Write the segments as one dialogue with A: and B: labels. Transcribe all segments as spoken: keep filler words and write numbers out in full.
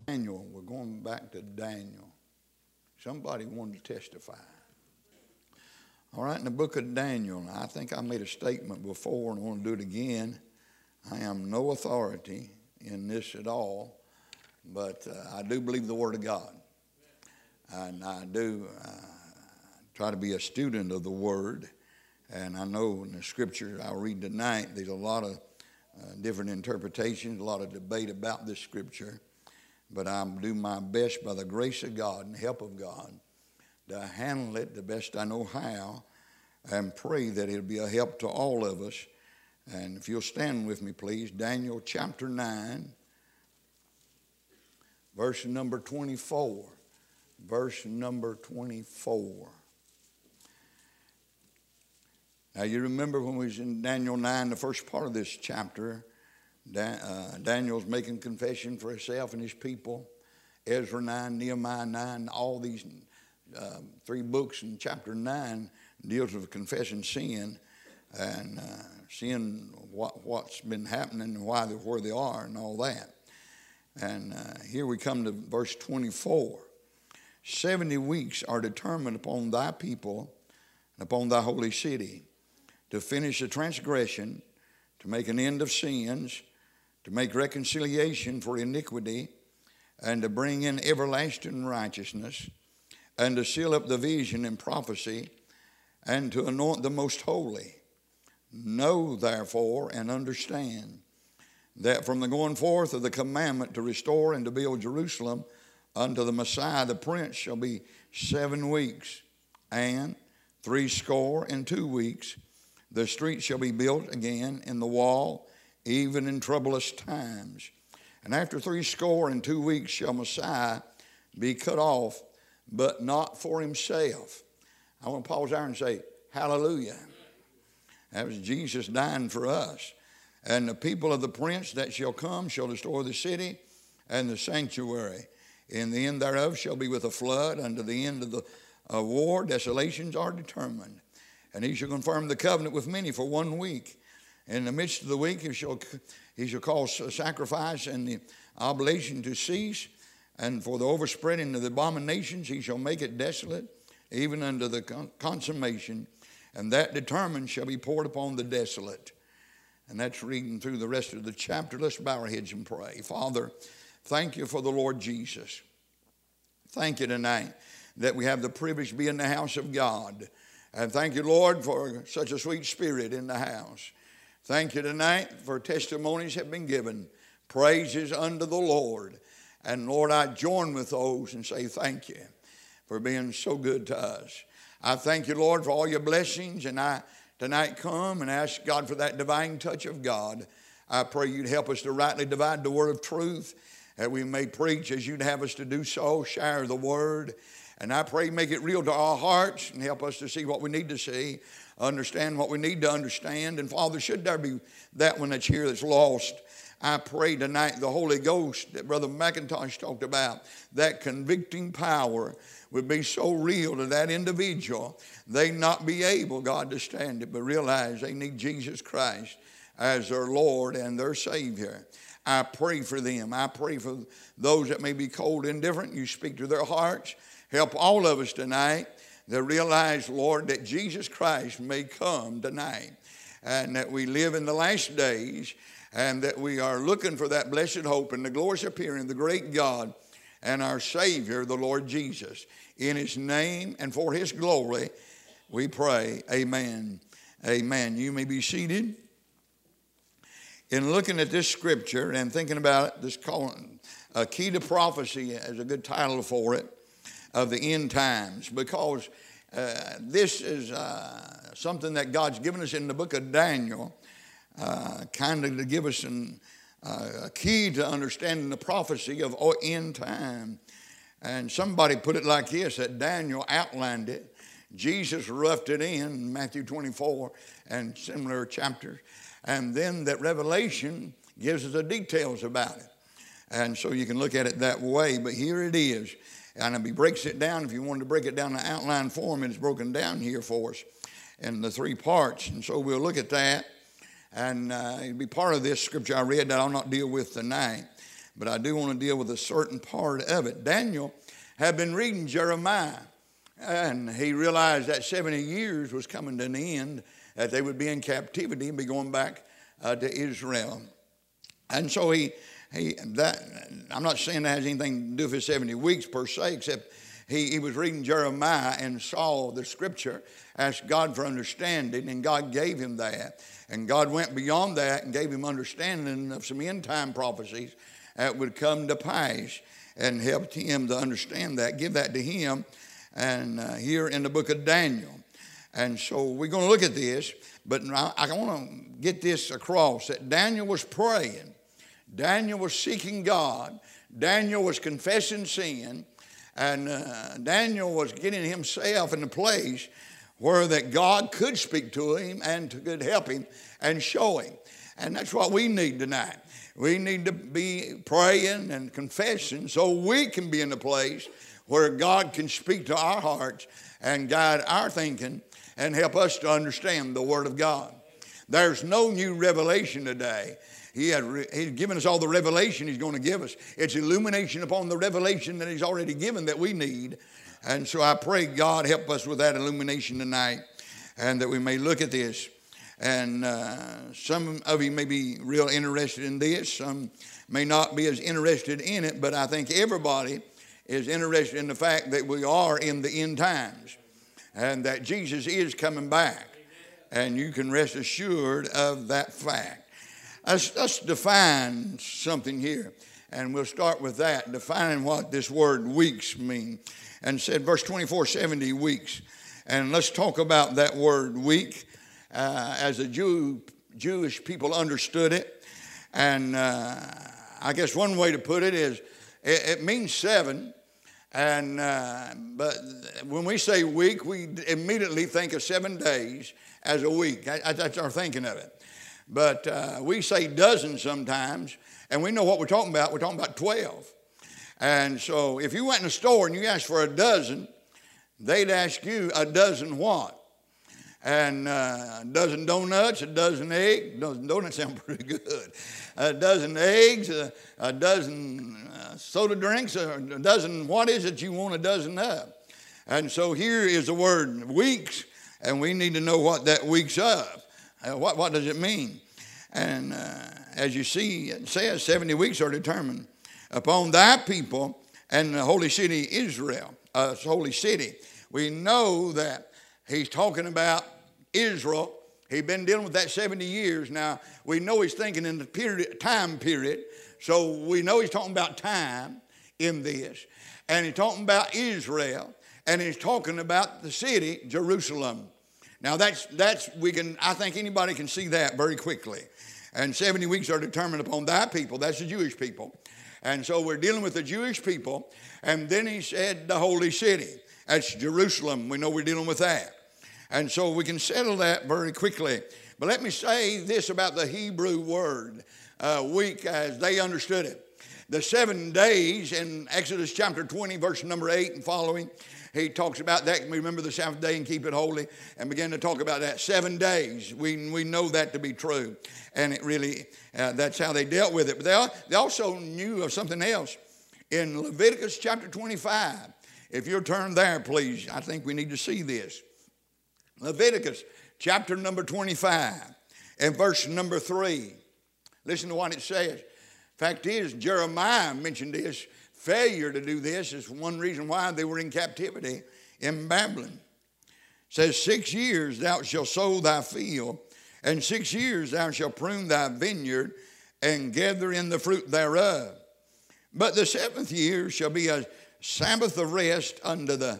A: Daniel, we're going back to Daniel. Somebody wanted to testify. All right, in the book of Daniel, I think I made a statement before and I want to do it again. I am no authority in this at all, but uh, I do believe the Word of God. And I do uh, try to be a student of the Word. And I know in the Scripture I'll read tonight, there's a lot of uh, different interpretations, a lot of debate about this Scripture. But I'll do my best by the grace of God and the help of God to handle it the best I know how, and pray that it'll be a help to all of us. And if you'll stand with me, please, Daniel chapter nine, verse number twenty-four. Verse number twenty-four. Now you remember when we was in Daniel nine, the first part of this chapter, Dan, uh, Daniel's making confession for himself and his people. Ezra nine, Nehemiah nine, all these uh, three books in chapter nine deals with confessing sin and uh, seeing what, what's been happening and why they're where they are and all that. And uh, here we come to verse twenty-four. Seventy weeks are determined upon thy people and upon thy holy city to finish the transgression, to make an end of sins, to make reconciliation for iniquity, and to bring in everlasting righteousness, and to seal up the vision and prophecy, and to anoint the most holy. Know therefore and understand that from the going forth of the commandment to restore and to build Jerusalem unto the Messiah the Prince shall be seven weeks, and three score and two weeks. The street shall be built again in the wall, even in troublous times. And after three score and two weeks shall Messiah be cut off, but not for himself. I want to pause there and say, hallelujah. That was Jesus dying for us. And the people of the prince that shall come shall destroy the city and the sanctuary. In the end thereof shall be with a flood. Unto the end of the uh, war, desolations are determined. And he shall confirm the covenant with many for one week. In the midst of the week he shall, he shall cause sacrifice and the oblation to cease. And for the overspreading of the abominations he shall make it desolate, even unto the consummation. And that determined shall be poured upon the desolate. And that's reading through the rest of the chapter. Let's bow our heads and pray. Father, thank you for the Lord Jesus. Thank you tonight that we have the privilege to be in the house of God. And thank you, Lord, for such a sweet spirit in the house. Thank you tonight for testimonies have been given. Praises unto the Lord. And Lord, I join with those and say thank you for being so good to us. I thank you, Lord, for all your blessings. And I tonight come and ask God for that divine touch of God. I pray you'd help us to rightly divide the word of truth, that we may preach as you'd have us to do so, share the word. And I pray make it real to our hearts and help us to see what we need to see, understand what we need to understand. And Father, should there be that one that's here that's lost, I pray tonight the Holy Ghost that Brother McIntosh talked about, that convicting power would be so real to that individual, they not be able, God, to stand it, but realize they need Jesus Christ as their Lord and their Savior. I pray for them. I pray for those that may be cold, indifferent. You speak to their hearts. Help all of us tonight to realize, Lord, that Jesus Christ may come tonight, and that we live in the last days, and that we are looking for that blessed hope and the glorious appearing of the great God and our Savior, the Lord Jesus. In his name and for his glory, we pray. Amen. Amen. You may be seated. In looking at this scripture and thinking about it, this calling, a key to prophecy is a good title for it, of the end times, because uh, this is uh, something that God's given us in the book of Daniel, uh, kind of to give us an, uh, a key to understanding the prophecy of end time. And somebody put it like this, that Daniel outlined it. Jesus roughed it in, Matthew twenty-four and similar chapters. And then that Revelation gives us the details about it. And so you can look at it that way, but here it is. And he breaks it down. If you wanted to break it down in outline form, it's broken down here for us in the three parts. And so we'll look at that. And uh, it'll be part of this scripture I read that I'll not deal with tonight. but I do want to deal with a certain part of it. Daniel had been reading Jeremiah, and he realized that seventy years was coming to an end, that they would be in captivity and be going back uh, to Israel. And so he, he that I'm not saying that has anything to do with seventy weeks per se, except he, he was reading Jeremiah and saw the scripture, asked God for understanding, and God gave him that. And God went beyond that and gave him understanding of some end time prophecies that would come to pass, and helped him to understand that, give that to him, and uh, here in the book of Daniel. And so we're going to look at this, but I, I want to get this across, that Daniel was praying. Daniel was seeking God. Daniel was confessing sin. And uh, Daniel was getting himself in a place where that God could speak to him and could help him and show him. And that's what we need tonight. We need to be praying and confessing so we can be in a place where God can speak to our hearts and guide our thinking and help us to understand the Word of God. There's no new revelation today. He had re- he's given us all the revelation he's going to give us. It's illumination upon the revelation that he's already given that we need. And so I pray God help us with that illumination tonight, and that we may look at this. And uh, some of you may be real interested in this. Some may not be as interested in it, but I think everybody is interested in the fact that we are in the end times and that Jesus is coming back. And you can rest assured of that fact. Let's, let's define something here, and we'll start with that, defining what this word weeks mean. And said verse twenty-four, seventy weeks. And let's talk about that word week uh, as the Jew, Jewish people understood it. And uh, I guess one way to put it is it, it means seven. And uh, but when we say week, we immediately think of seven days as a week. That's our thinking of it. But uh, we say dozen sometimes, and we know what we're talking about. We're talking about twelve. And so if you went in a store and you asked for a dozen, they'd ask you a dozen what? And uh, a dozen donuts, a dozen eggs. Donuts sound pretty good. A dozen eggs, a, a dozen uh, soda drinks, a dozen, what is it you want a dozen of? And so here is the word weeks, and we need to know what that week's of. Uh, what, what does it mean? And uh, as you see, it says seventy weeks are determined upon thy people and the holy city Israel, uh, holy city. We know that he's talking about Israel. He'd been dealing with that seventy years. Now, we know he's thinking in the period, time period, so we know he's talking about time in this. And he's talking about Israel, and he's talking about the city, Jerusalem. Now, that's, that's we can, I think anybody can see that very quickly. And seventy weeks are determined upon thy people. That's the Jewish people. And so we're dealing with the Jewish people. And then he said the holy city. That's Jerusalem. We know we're dealing with that. And so we can settle that very quickly. But let me say this about the Hebrew word, uh, week, as they understood it. The seven days in Exodus chapter twenty, verse number eight and following, he talks about that. Remember the Sabbath day and keep it holy, and begin to talk about that. Seven days. We, we know that to be true. And it really, uh, that's how they dealt with it. But they, they also knew of something else. In Leviticus chapter twenty-five, if you'll turn there, please, I think we need to see this. Leviticus chapter number twenty-five and verse number three. Listen to what it says. Fact is, Jeremiah mentioned this. Failure to do this is one reason why they were in captivity in Babylon. It says, six years thou shalt sow thy field, and six years thou shalt prune thy vineyard, and gather in the fruit thereof. But the seventh year shall be a Sabbath of rest unto the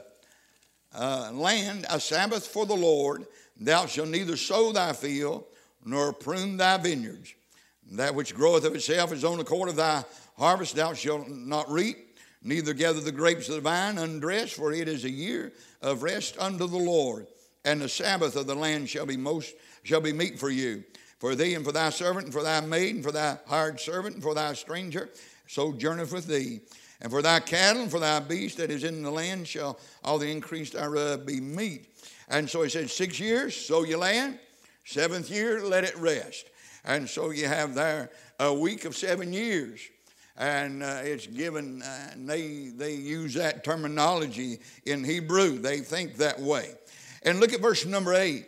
A: uh, land, a Sabbath for the Lord. Thou shalt neither sow thy field, nor prune thy vineyards. That which groweth of itself is on the accord of thy harvest thou shalt not reap, neither gather the grapes of the vine undressed, for it is a year of rest unto the Lord. And the Sabbath of the land shall be most shall be meat for you, for thee and for thy servant, and for thy maid, and for thy hired servant, and for thy stranger sojourneth with thee. And for thy cattle and for thy beast that is in the land shall all the increase thereof be meat. And so he said, six years, sow your land. Seventh year, let it rest. And so you have there a week of seven years. And uh, it's given, uh, and they, they use that terminology in Hebrew. They think that way. And look at verse number eight.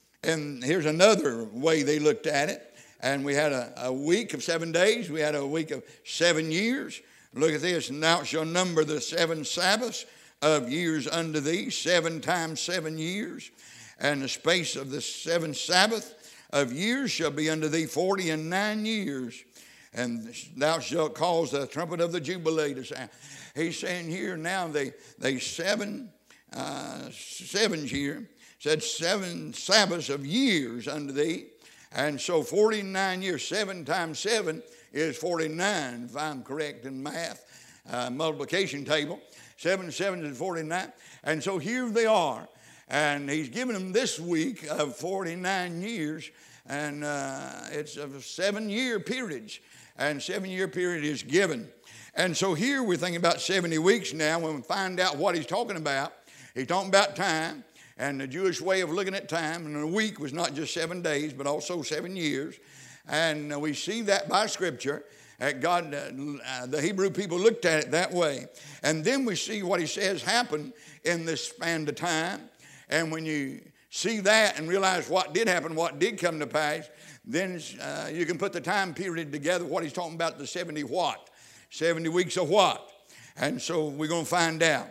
A: And here's another way they looked at it. And we had a, a week of seven days. We had a week of seven years. Look at this. And thou shalt number the seven Sabbaths of years unto thee, seven times seven years. And the space of the seven Sabbath of years shall be unto thee forty and nine years. And thou shalt cause the trumpet of the Jubilee to sound. He's saying here now they, they seven, uh, sevens here, said seven Sabbaths of years unto thee. And so forty-nine years, seven times seven is forty-nine, if I'm correct in math, uh, multiplication table. Seven sevens is forty-nine. And so here they are. And he's given them this week of forty-nine years. And uh, it's a seven-year period. And seven-year period is given. And so here we're thinking about seventy weeks now. When we find out what he's talking about, he's talking about time. And the Jewish way of looking at time, and a week was not just seven days, but also seven years. And we see that by Scripture. That God, uh, the Hebrew people looked at it that way. And then we see what he says happened in this span of time. And when you see that and realize what did happen, what did come to pass, then uh, you can put the time period together, what he's talking about, the seventy what? seventy weeks of what? And so we're going to find out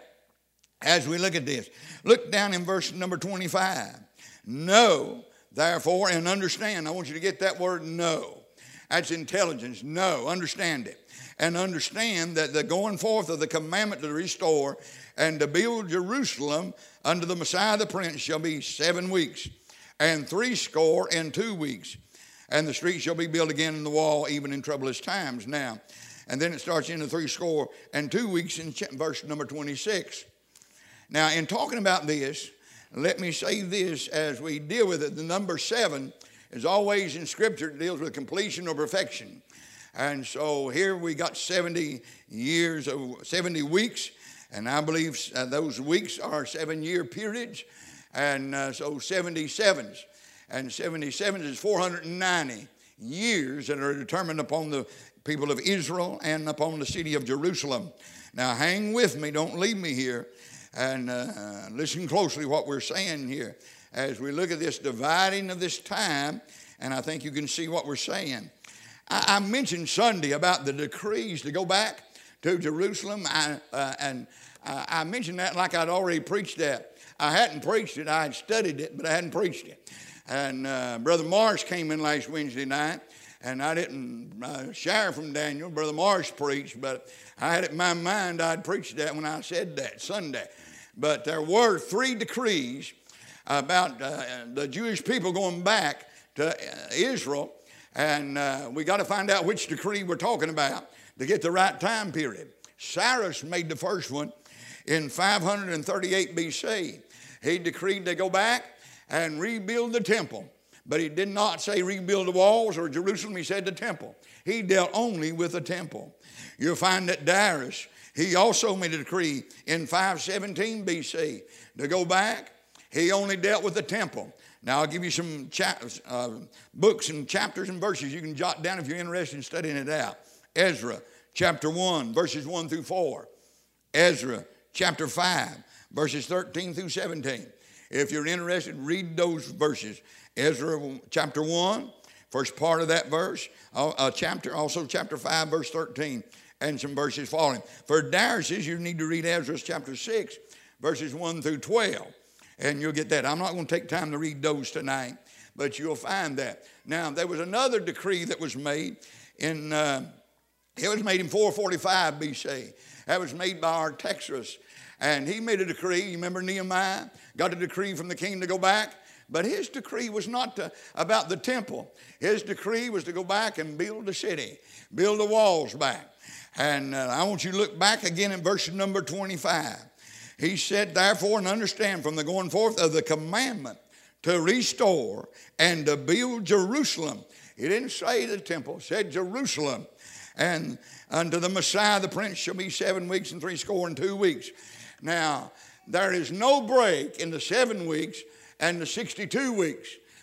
A: as we look at this. Look down in verse number twenty-five. Know, therefore, and understand. I want you to get that word know. That's intelligence. Know, understand it. And understand that the going forth of the commandment to restore and to build Jerusalem unto the Messiah the Prince shall be seven weeks, and threescore and two weeks. And the street shall be built again in the wall, even in troublous times. Now, and then it starts in the threescore and two weeks in verse number twenty-six. Now, in talking about this, let me say this as we deal with it. The number seven is always in Scripture. It deals with completion or perfection. And so here we got seventy years, of seventy weeks. And I believe uh, those weeks are seven-year periods. And uh, so seventy-sevens. And seventy-sevens is four hundred ninety years that are determined upon the people of Israel and upon the city of Jerusalem. Now, hang with me. Don't leave me here. And uh, listen closely what we're saying here as we look at this dividing of this time. And I think you can see what we're saying. I, I mentioned Sunday about the decrees to go back to Jerusalem. I, uh, and I, I mentioned that like I'd already preached that. I hadn't preached it. I had studied it, but I hadn't preached it. And uh, Brother Morris came in last Wednesday night. And I didn't uh, share from Daniel. Brother Morris preached, but I had it in my mind I'd preached that when I said that Sunday. But there were three decrees about uh, the Jewish people going back to uh, Israel. And uh, we got to find out which decree we're talking about to get the right time period. Cyrus made the first one in five hundred thirty-eight B C. He decreed to go back and rebuild the temple. But he did not say rebuild the walls or Jerusalem. He said the temple. He dealt only with the temple. You'll find that Darius, he also made a decree in five seventeen B C to go back. He only dealt with the temple. Now, I'll give you some cha- uh, books and chapters and verses you can jot down if you're interested in studying it out. Ezra, chapter one, verses one through four. Ezra, chapter five, verses thirteen through seventeen. If you're interested, read those verses. Ezra chapter one, first part of that verse, uh, chapter, also chapter five, verse thirteen, and some verses following. For Darius, you need to read Ezra chapter six, verses one through twelve, and you'll get that. I'm not going to take time to read those tonight, but you'll find that. Now, there was another decree that was made in, uh, it was made in four forty-five B C. That was made by Artaxerxes, and he made a decree. You remember Nehemiah got a decree from the king to go back? But his decree was not to, about the temple. His decree was to go back and build the city, build the walls back. And uh, I want you to look back again in verse number twenty-five. He said, therefore, and understand from the going forth of the commandment to restore and to build Jerusalem. He didn't say the temple, he said Jerusalem. And unto the Messiah the Prince shall be seven weeks and threescore and two weeks. Now, there is no break in the seven weeks and the sixty-two weeks.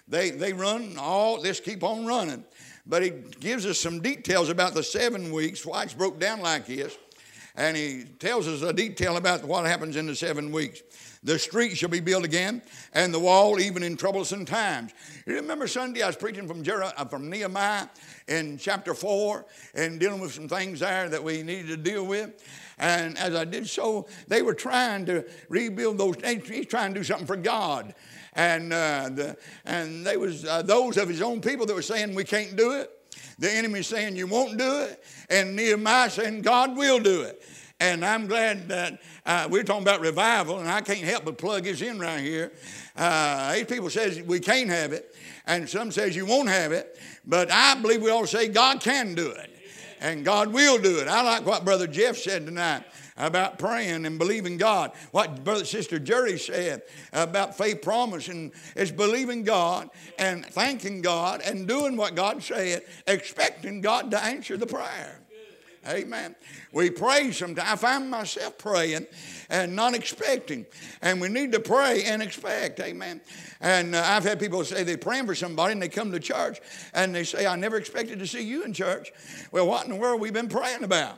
A: They, they run all, this keep on running. But he gives us some details about the seven weeks, why it's broke down like this. And he tells us a detail about what happens in the seven weeks. The street shall be built again, and the wall even in troublesome times. You remember Sunday I was preaching from, Jer- from Nehemiah in chapter four and dealing with some things there that we needed to deal with. And as I did so, they were trying to rebuild those. He's trying to do something for God. And uh, the, and they was uh, those of his own people that were saying we can't do it. The enemy saying you won't do it. And Nehemiah saying God will do it. And I'm glad that uh, we're talking about revival, and I can't help but plug this in right here. Uh, eight people says we can't have it, and some says you won't have it. But I believe we ought to say God can do it, and God will do it. I like what Brother Jeff said tonight about praying and believing God. What Brother Sister Jerry said about faith promise, and it's believing God and thanking God and doing what God said, expecting God to answer the prayer. Amen. We pray sometimes. I find myself praying and not expecting. And we need to pray and expect. Amen. And uh, I've had people say they're praying for somebody and they come to church and they say, I never expected to see you in church. Well, what in the world have we been praying about?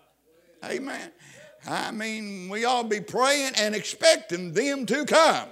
A: Amen. I mean, we ought to be praying and expecting them to come.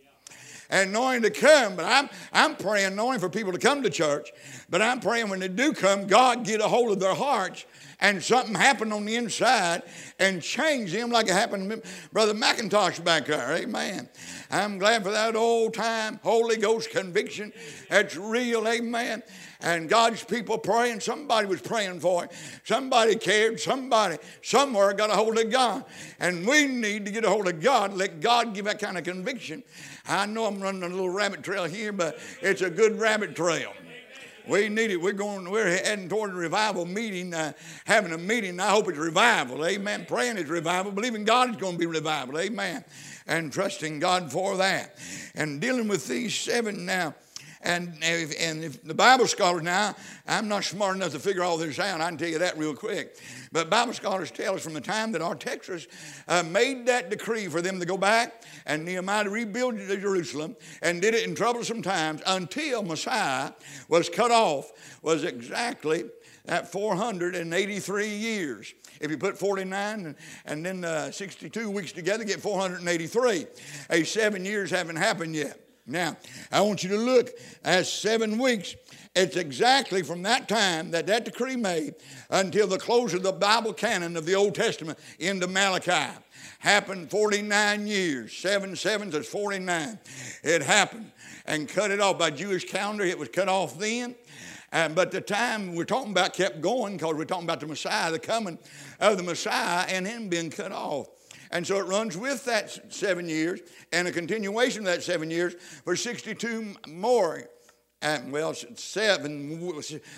A: And knowing to come, but I'm, I'm praying knowing for people to come to church. But I'm praying when they do come, God get a hold of their hearts and something happen on the inside and change them like it happened to Brother McIntosh back there. Amen. I'm glad for that old time Holy Ghost conviction. That's real. Amen. And God's people praying. Somebody was praying for it. Somebody cared. Somebody somewhere got a hold of God. And we need to get a hold of God. Let God give that kind of conviction. I know I'm running a little rabbit trail here, but it's a good rabbit trail. We need it. We're going. We're heading toward a revival meeting, uh, having a meeting. I hope it's revival. Amen. Praying it's revival. Believing God is going to be revival. Amen. And trusting God for that. And dealing with these seven now. And if, and if the Bible scholars now, I'm not smart enough to figure all this out. I can tell you that real quick. But Bible scholars tell us from the time that Artaxerxes uh, made that decree for them to go back and Nehemiah to rebuild Jerusalem and did it in troublesome times until Messiah was cut off was exactly at four hundred eighty-three years. If you put forty-nine and, and then uh, sixty-two weeks together, get four hundred eighty-three. Hey, seven years haven't happened yet. Now, I want you to look at seven weeks. It's exactly from that time that that decree made until the close of the Bible canon of the Old Testament into Malachi. Happened forty-nine years. Seven sevens is forty-nine. It happened and cut it off by Jewish calendar. It was cut off then. Um, but the time we're talking about kept going because we're talking about the Messiah, the coming of the Messiah and him being cut off. And so it runs with that seven years and a continuation of that seven years for sixty-two more, and well, seven,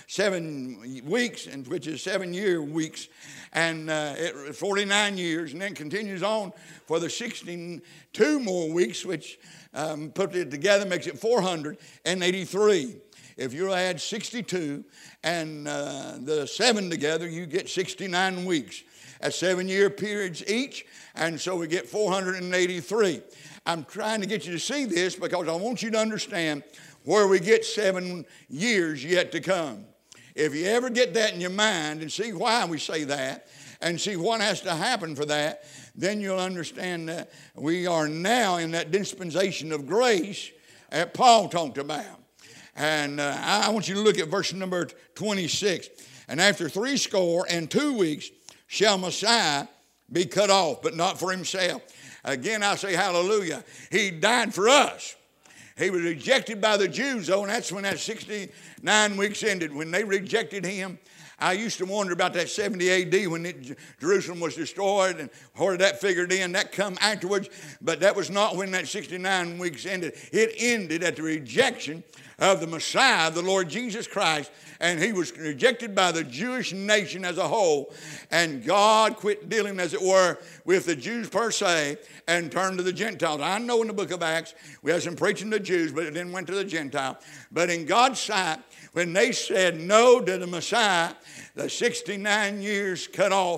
A: seven weeks, which is seven year weeks, and uh, it, forty-nine years, and then continues on for the sixty-two more weeks, which um, put it together makes it four hundred eighty-three. If you add sixty-two and uh, the seven together, you get sixty-nine weeks. At seven-year periods each, and so we get four hundred eighty-three. I'm trying to get you to see this because I want you to understand where we get seven years yet to come. If you ever get that in your mind and see why we say that and see what has to happen for that, then you'll understand that we are now in that dispensation of grace that Paul talked about. And uh, I want you to look at verse number twenty-six. And after three score and two weeks, shall Messiah be cut off, but not for himself. Again, I say hallelujah. He died for us. He was rejected by the Jews, though, and that's when that sixty-nine weeks ended. When they rejected him, I used to wonder about that seventy A D when it, Jerusalem was destroyed and where did that figured in. That come afterwards, but that was not when that sixty-nine weeks ended. It ended at the rejection of the Messiah, the Lord Jesus Christ, and he was rejected by the Jewish nation as a whole, and God quit dealing, as it were, with the Jews per se and turned to the Gentiles. I know in the book of Acts we had some preaching to Jews, but it then went to the Gentiles. But in God's sight, when they said no to the Messiah, the sixty-nine years cut off,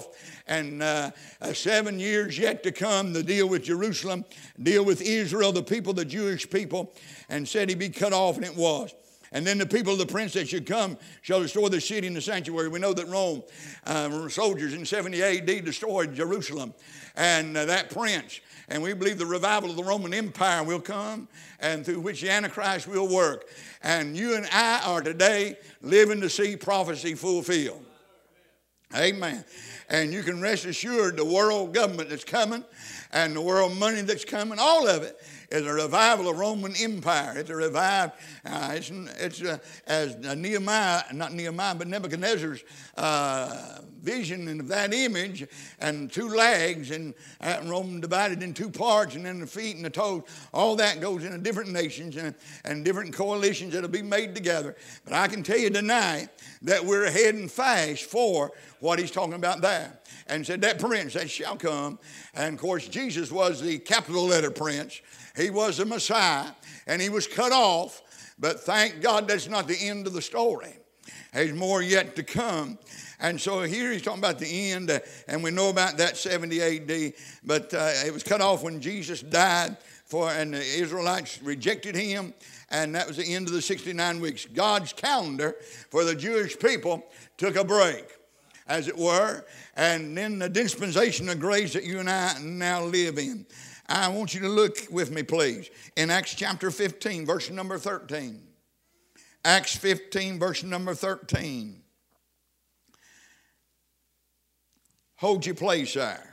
A: and uh, uh, seven years yet to come to deal with Jerusalem, deal with Israel, the people, the Jewish people, and said he'd be cut off, and it was. And then the people of the prince that should come shall destroy the city and the sanctuary. We know that Rome, uh, soldiers in seventy A D destroyed Jerusalem, and uh, that prince. And we believe the revival of the Roman Empire will come, and through which the Antichrist will work. And you and I are today living to see prophecy fulfilled. Amen. And you can rest assured the world government that's coming and the world money that's coming, all of it is a revival of Roman Empire. It's a revive. Uh, it's it's uh, as Nehemiah, not Nehemiah, but Nebuchadnezzar's uh, vision of that image, and two legs, and uh, Rome divided in two parts, and then the feet and the toes. All that goes into different nations and, and different coalitions that'll be made together. But I can tell you tonight that we're heading fast for what he's talking about there. And said that prince that shall come. And of course Jesus was the capital letter prince. He was the Messiah, and he was cut off. But thank God that's not the end of the story. There's more yet to come. And so here he's talking about the end, uh, and we know about that seventy A D. But uh, it was cut off when Jesus died, for, and the Israelites rejected him. And that was the end of the sixty-nine weeks. God's calendar for the Jewish people took a break, as it were, and then the dispensation of grace that you and I now live in. I want you to look with me, please, in Acts chapter fifteen, verse number thirteen. Acts fifteen, verse number thirteen. Hold your place there.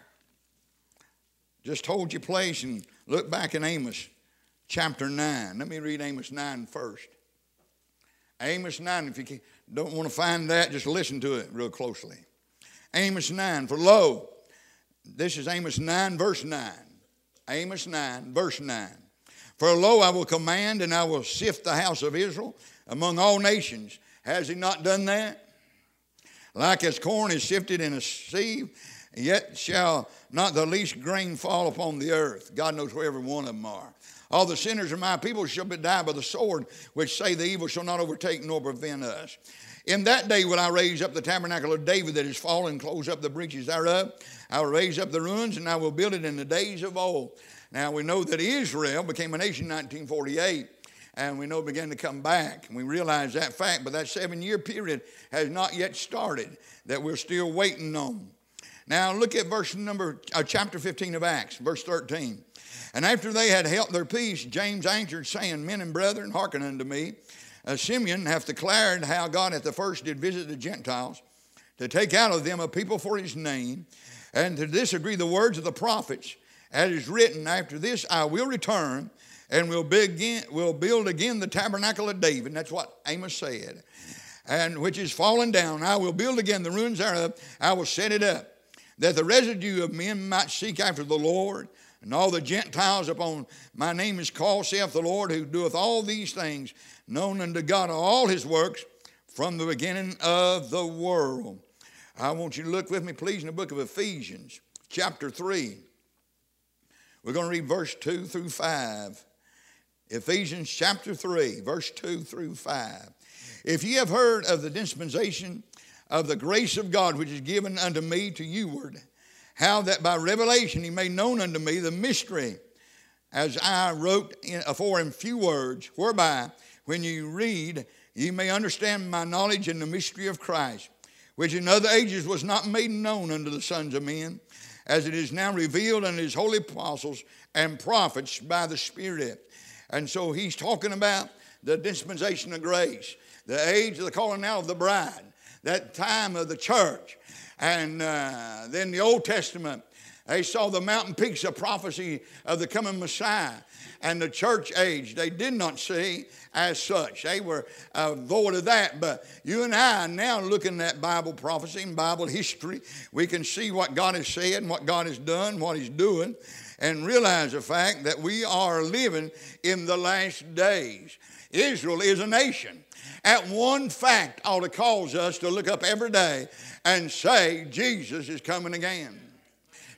A: Just hold your place and look back in Amos chapter nine. Let me read Amos nine first. Amos nine, if you don't want to find that, just listen to it real closely. Amos nine, for lo, this is Amos nine, verse nine. Amos nine, verse nine. For lo, I will command, and I will sift the house of Israel among all nations. Has he not done that? Like as corn is sifted in a sieve, yet shall not the least grain fall upon the earth. God knows where every one of them are. All the sinners of my people shall be die by the sword, which say the evil shall not overtake nor prevent us. In that day will I raise up the tabernacle of David that is fallen, close up the breaches thereof. I will raise up the ruins, and I will build it in the days of old. Now we know that Israel became a nation in nineteen forty-eight, and we know it began to come back. And we realize that fact, but that seven-year period has not yet started, that we're still waiting on. Now look at verse number, uh, chapter fifteen of Acts, verse thirteen. And after they had held their peace, James answered, saying, Men and brethren, hearken unto me. Uh, Simeon hath declared how God at the first did visit the Gentiles, to take out of them a people for his name, and to disagree the words of the prophets, as is written, after this I will return, and will begin, will build again the tabernacle of David. And that's what Amos said. And which is fallen down. I will build again the ruins thereof. I will set it up, that the residue of men might seek after the Lord. And all the Gentiles upon my name is called, saith the Lord, who doeth all these things, known unto God of all his works, from the beginning of the world. I want you to look with me, please, in the book of Ephesians, chapter three. We're going to read verse two through five. Ephesians chapter three, verse two through five. If ye have heard of the dispensation of the grace of God, which is given unto me to youward, how that by revelation he made known unto me the mystery, as I wrote in, afore in few words, whereby when you read, ye may understand my knowledge in the mystery of Christ, which in other ages was not made known unto the sons of men, as it is now revealed unto his holy apostles and prophets by the Spirit. And so he's talking about the dispensation of grace, the age of the calling out of the bride, that time of the church. And uh, then the Old Testament, they saw the mountain peaks of prophecy of the coming Messiah. And the church age, they did not see as such. They were uh, void of that. But you and I now looking at Bible prophecy and Bible history, we can see what God has said and what God has done, what he's doing, and realize the fact that we are living in the last days. Israel is a nation. At one fact ought to cause us to look up every day and say, Jesus is coming again.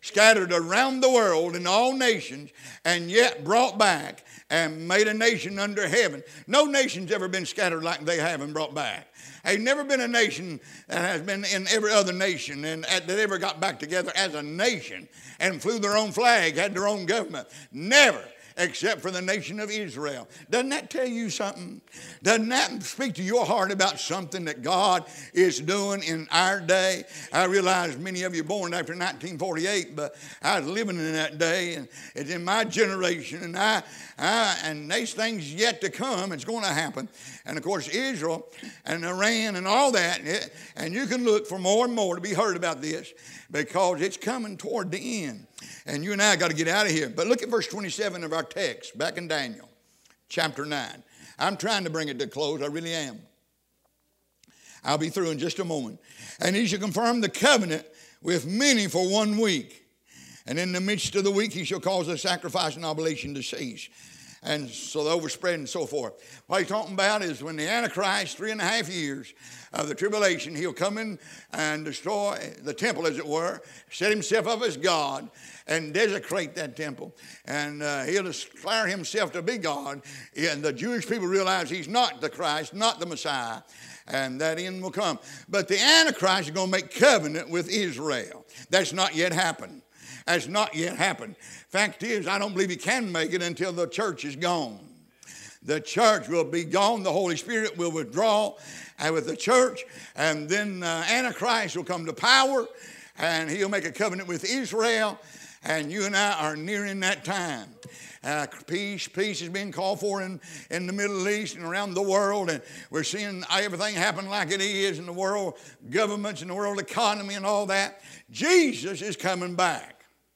A: scattered around the world in all nations, and yet brought back and made a nation under heaven. No nation's ever been scattered like they have and brought back. Ain't never been a nation that has been in every other nation and that ever got back together as a nation and flew their own flag, had their own government. Never. Except for the nation of Israel. Doesn't that tell you something? Doesn't that speak to your heart about something that God is doing in our day? I realize many of you born after nineteen forty-eight, but I was living in that day, and it's in my generation, and I, I and these things yet to come. It's going to happen. And of course, Israel and Iran and all that, and you can look for more and more to be heard about this because it's coming toward the end. And you and I got to get out of here. But look at verse twenty-seven of our text, back in Daniel, chapter nine. I'm trying to bring it to a close. I really am. I'll be through in just a moment. And he shall confirm the covenant with many for one week. And in the midst of the week, he shall cause the sacrifice and oblation to cease. And so the overspread and so forth. What he's talking about is when the Antichrist, three and a half years of the tribulation, he'll come in and destroy the temple, as it were, set himself up as God, and desecrate that temple. And uh, he'll declare himself to be God. And the Jewish people realize he's not the Christ, not the Messiah. And that end will come. But the Antichrist is going to make covenant with Israel. That's not yet happened. That's not yet happened. Fact is, I don't believe he can make it until the church is gone. The church will be gone. The Holy Spirit will withdraw uh, with the church. And then uh, Antichrist will come to power. And he'll make a covenant with Israel. And you and I are nearing that time. Uh, peace, peace is being called for in, in the Middle East and around the world. And we're seeing everything happen like it is in the world governments and the world economy and all that. Jesus is coming back.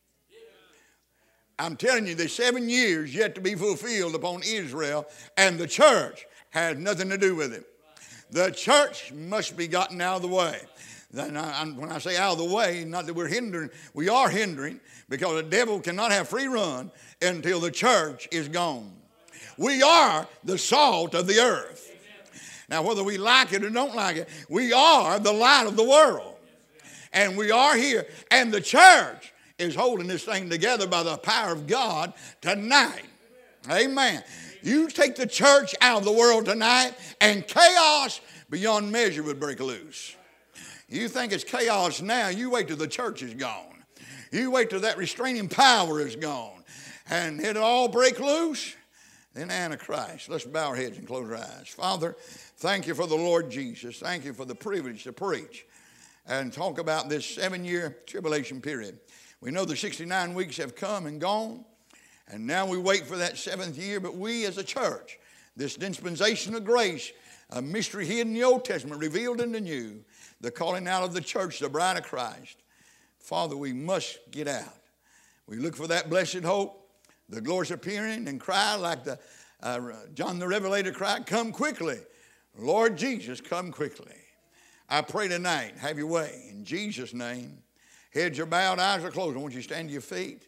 A: I'm telling you, there's seven years yet to be fulfilled upon Israel, and the church has nothing to do with it. The church must be gotten out of the way. Then I, when I say out of the way, not that we're hindering, we are hindering, because the devil cannot have free run until the church is gone. We are the salt of the earth. Now, whether we like it or don't like it, we are the light of the world. And we are here, and the church is holding this thing together by the power of God tonight. Amen. You take the church out of the world tonight, and chaos beyond measure would break loose. You think it's chaos now, you wait till the church is gone. You wait till that restraining power is gone, and it'll all break loose. Then Antichrist. Let's bow our heads and close our eyes. Father, thank you for the Lord Jesus. Thank you for the privilege to preach and talk about this seven-year tribulation period. We know the sixty-nine weeks have come and gone, and now we wait for that seventh year. But we as a church, this dispensation of grace, a mystery hidden in the Old Testament, revealed in the New, the calling out of the church, the bride of Christ. Father, we must get out. We look for that blessed hope, the glorious appearing, and cry like the uh, John the Revelator cried, come quickly. Lord Jesus, come quickly. I pray tonight, have your way. In Jesus' name. Heads are bowed, eyes are closed. I want you to stand to your feet.